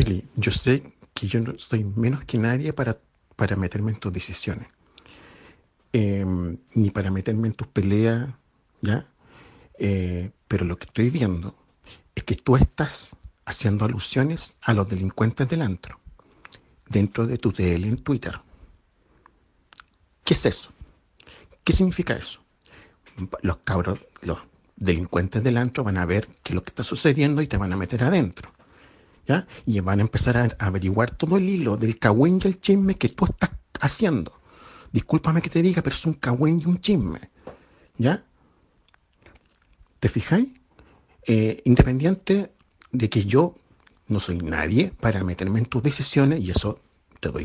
Eli, yo sé que yo no soy menos que nadie para meterme en tus decisiones, ni para meterme en tus peleas, ¿ya? Pero lo que estoy viendo es que tú estás haciendo alusiones a los delincuentes del antro dentro de tu TL en Twitter. ¿Qué es eso? ¿Qué significa eso? Los cabros, los delincuentes del antro van a ver qué es lo que está sucediendo y te van a meter adentro. ¿Ya? Y van a empezar a averiguar todo el hilo del cagüín y el chisme que tú estás haciendo. Discúlpame que te diga, pero es un cagüín y un chisme. ¿Ya? ¿Te fijáis? Independiente de que yo no soy nadie para meterme en tus decisiones, y eso te doy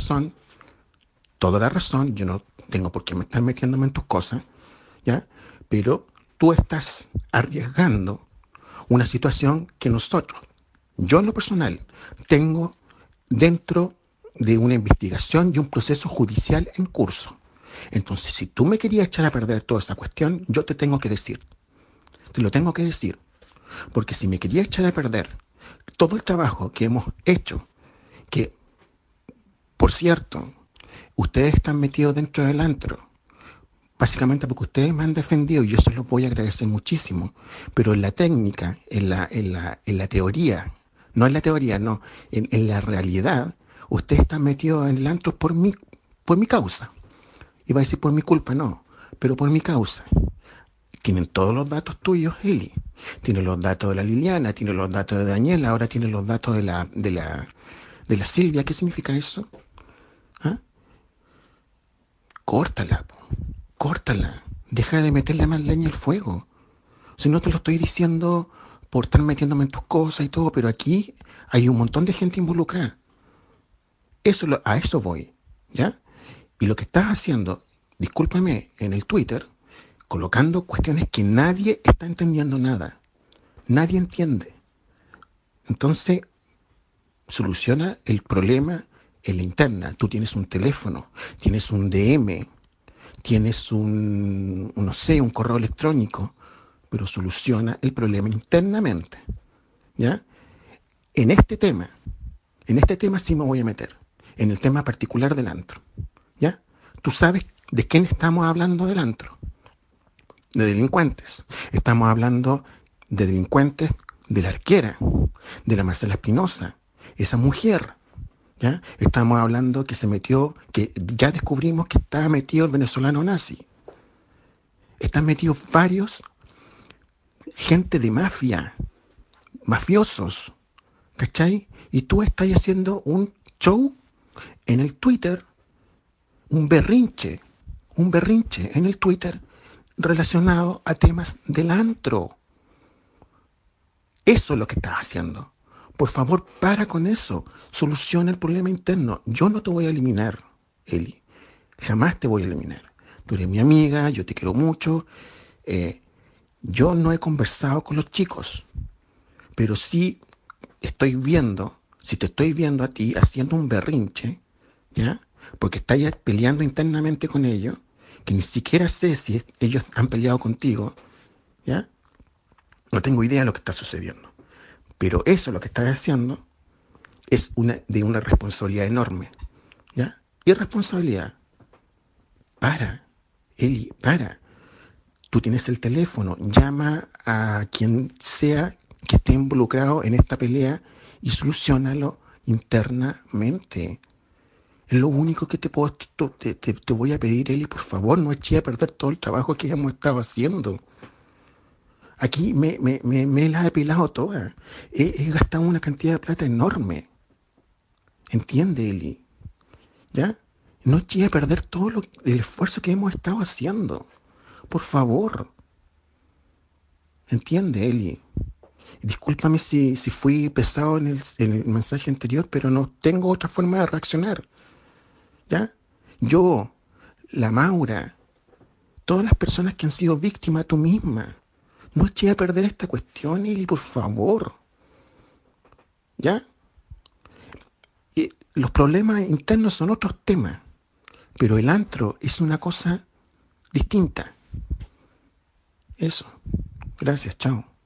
toda la razón, yo no tengo por qué me estar metiéndome en tus cosas, ¿ya? Pero tú estás arriesgando una situación que nosotros, yo en lo personal, tengo dentro de una investigación y un proceso judicial en curso. Entonces, si tú me querías echar a perder toda esa cuestión, yo te tengo que decir, te lo tengo que decir, porque si me querías echar a perder todo el trabajo que hemos hecho, que, por cierto, ustedes están metidos dentro del antro, básicamente porque ustedes me han defendido y yo se los voy a agradecer muchísimo, pero en la técnica, en la teoría, no en la teoría, no, en la realidad, ustedes están metidos en el antro por mi causa. Iba a decir por mi culpa, no, pero por mi causa. Tienen todos los datos tuyos, Eli. Tienen los datos de la Liliana, tienen los datos de Daniela, ahora tienen los datos de la Silvia. ¿Qué significa eso? ¿Ah? Córtala, po. Córtala. Deja de meterle más leña al fuego. Si no te lo estoy diciendo por estar metiéndome en tus cosas y todo, pero aquí hay un montón de gente involucrada. A eso voy, ¿ya? Y lo que estás haciendo, discúlpame, en el Twitter, colocando cuestiones que nadie está entendiendo nada. Nadie entiende. Entonces, soluciona el problema en la interna. Tú tienes un teléfono, tienes un DM, tienes no sé, un correo electrónico, pero soluciona el problema internamente, ¿ya? En este tema, en este tema sí me voy a meter, en el tema particular del antro, ¿ya? Tú sabes de quién estamos hablando del antro, de delincuentes. Estamos hablando de delincuentes de la arquera, de la Marcela Espinosa, esa mujer, ¿ya? Estamos hablando que se metió, que ya descubrimos que estaba metido el venezolano nazi. Están metidos varios, gente de mafia, mafiosos, ¿cachai? Y tú estás haciendo un show en el Twitter, un berrinche, un berrinche en el Twitter relacionado a temas del antro. Eso es lo que estás haciendo. Por favor, para con eso. Soluciona el problema interno. Yo no te voy a eliminar, Eli. Jamás te voy a eliminar. Tú eres mi amiga, yo te quiero mucho. Eh, yo no he conversado con los chicos, pero sí si te estoy viendo a ti haciendo un berrinche, ¿ya? Porque estás ya peleando internamente con ellos, que ni siquiera sé si ellos han peleado contigo, ¿ya? No tengo idea de lo que está sucediendo. Pero eso, lo que estás haciendo, es de una responsabilidad enorme, ¿ya? Irresponsabilidad. Para, Eli, para. Tú tienes el teléfono, llama a quien sea que esté involucrado en esta pelea y solucionalo internamente. Es lo único que te voy a pedir, Eli, por favor, no eché a perder todo el trabajo que hemos estado haciendo. Aquí me las he pelado todas. He gastado una cantidad de plata enorme. ¿Entiende, Eli? ¿Ya? No eché a perder el esfuerzo que hemos estado haciendo. Por favor. ¿Entiende, Eli? Discúlpame si fui pesado en el mensaje anterior, pero no tengo otra forma de reaccionar. ¿Ya? Yo, la Maura, todas las personas que han sido víctimas, tú misma. No eché a perder esta cuestión, Eli, por favor. ¿Ya? Los problemas internos son otros temas, pero el antro es una cosa distinta. Eso. Gracias, chao.